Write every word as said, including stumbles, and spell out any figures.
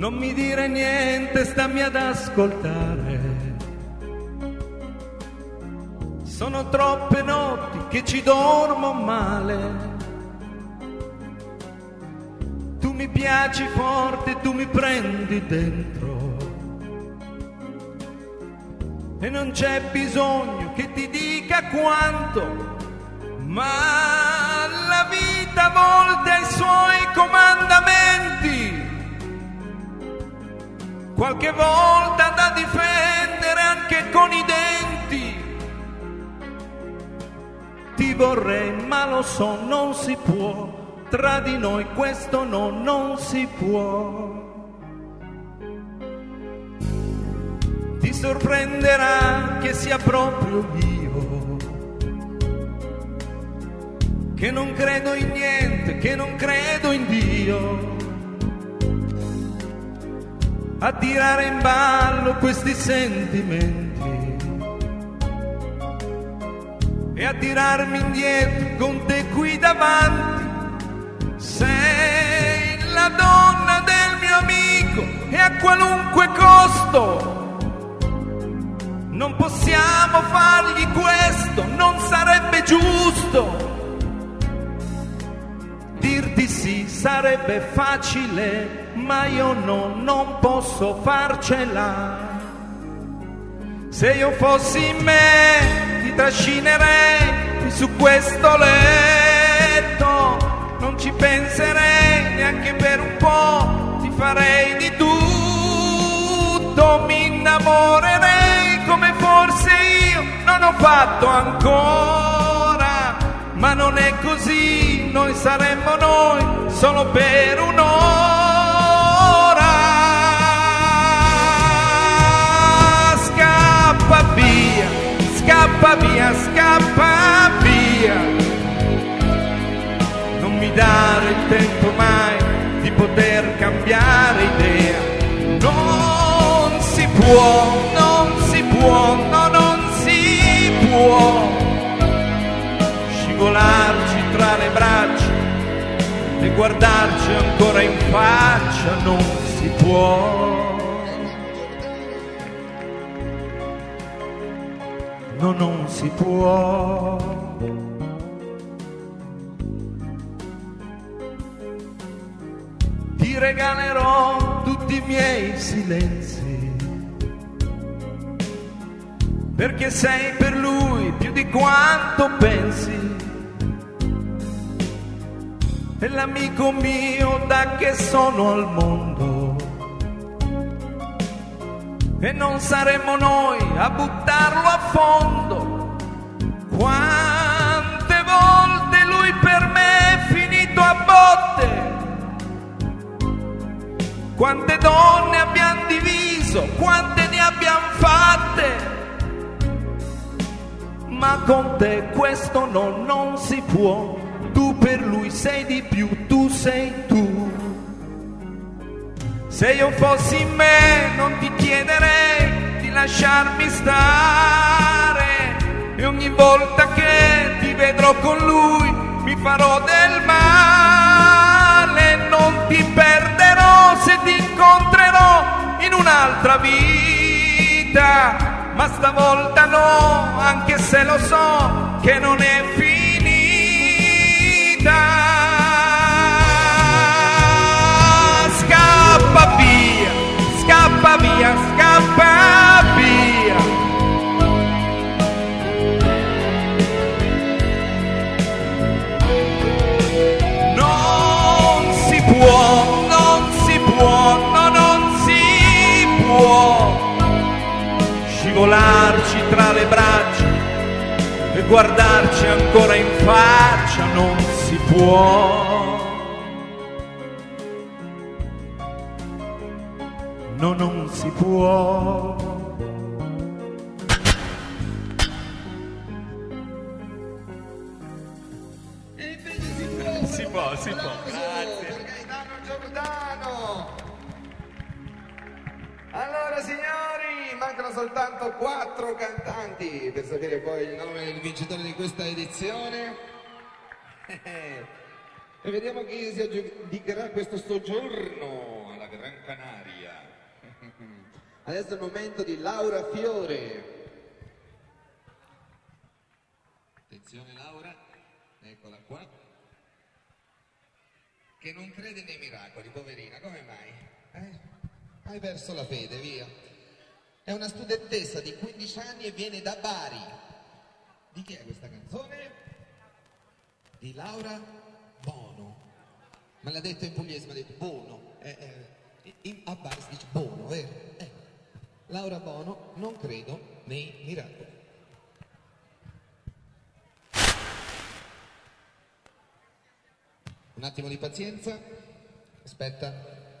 Non mi dire niente, stammi ad ascoltare. Sono troppe notti che ci dormo male. Tu mi piaci forte, tu mi prendi dentro. E non c'è bisogno che ti dica quanto, ma la vita a volte ha i suoi comandamenti. Qualche volta da difendere anche con i denti. Ti vorrei, ma lo so, non si può. Tra di noi questo no, non si può. Ti sorprenderà che sia proprio io, che non credo in niente, che non credo in Dio, a tirare in ballo questi sentimenti e a tirarmi indietro con te qui davanti. Sei la donna del mio amico e a qualunque costo non possiamo fargli questo, non sarebbe giusto. Dirti sì sarebbe facile, ma io no, non posso farcela. Se io fossi me ti trascinerei su questo letto, non ci penserei neanche per un po', ti farei di tutto, mi innamorerei come forse io non ho fatto ancora. Ma non è così, noi saremmo noi solo per un'ora. Scappa via, scappa via, scappa via. Non mi dare il tempo mai di poter cambiare idea. Non si può, non si può, no, non si può scivolarci tra le braccia e guardarci ancora in faccia, non si può. No, non si può. Ti regalerò tutti i miei silenzi, perché sei per lui più di quanto pensi. È l'amico mio da che sono al mondo, e non saremo noi a buttarlo a fondo. Quante volte lui per me è finito a botte, quante donne abbiamo diviso, quante ne abbiamo fatte. Ma con te questo no, non si può. Tu per lui sei di più, tu sei tu. Se io fossi me non ti chiederei di lasciarmi stare, e ogni volta che ti vedrò con lui mi farò del male. Non ti perderò se ti incontrerò in un'altra vita, ma stavolta no, anche se lo so che non è finita. Scappa via, scappa via, scappa via. Non si può, non si può, no, non si può scivolarci tra le braccia e guardarci ancora in faccia, non si può. No, non si può. Si può, si può. Grazie. Gaetano Giordano. Allora signori, mancano soltanto quattro cantanti per sapere poi il nome del vincitore di questa edizione. E vediamo chi si aggiudicherà questo soggiorno alla Gran Canaria. Adesso è il momento di Laura Fiore. Attenzione Laura, eccola qua. Che non crede nei miracoli, poverina, come mai? Eh? Hai perso la fede, via. È una studentessa di quindici anni e viene da Bari. Di chi è questa canzone? Di Laura Bono. Me l'ha detto in pugliese, mi ha detto Bono. Eh, eh, in, a Bari si dice Bono, vero? Eh. Laura Bono, non credo nei miracoli. Un attimo di pazienza. Aspetta.